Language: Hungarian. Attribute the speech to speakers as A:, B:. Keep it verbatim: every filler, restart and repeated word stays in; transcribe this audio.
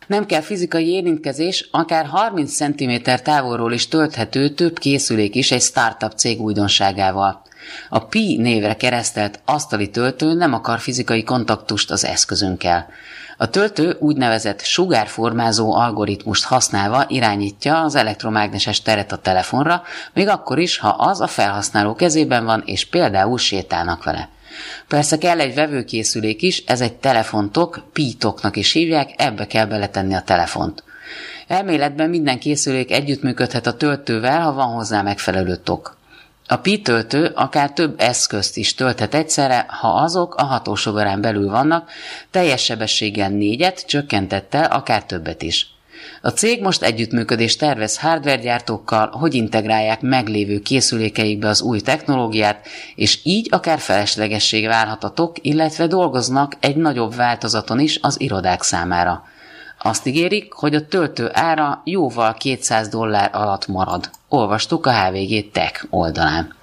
A: Nem kell fizikai érintkezés, akár harminc centiméter távolról is tölthető több készülék is egy startup cég újdonságával. A Pi névre keresztelt asztali töltő nem akar fizikai kontaktust az eszközünkkel. A töltő úgynevezett sugárformázó algoritmust használva irányítja az elektromágneses teret a telefonra, még akkor is, ha az a felhasználó kezében van, és például sétálnak vele. Persze kell egy vevőkészülék is, ez egy telefontok, Pi-toknak is hívják, ebbe kell beletenni a telefont. Elméletben minden készülék együttműködhet a töltővel, ha van hozzá megfelelő tok. A Pi töltő akár több eszközt is tölthet egyszerre, ha azok a hatósugarán belül vannak, teljes sebességgel négyet, csökkentettel akár többet is. A cég most együttműködést tervez hardware-gyártókkal, hogy integrálják meglévő készülékeikbe az új technológiát, és így akár feleslegessé válhat a tok, illetve dolgoznak egy nagyobb változaton is az irodák számára. Azt ígérik, hogy a töltő ára jóval kétszáz dollár alatt marad. Olvastuk a há vé gé Tech oldalán.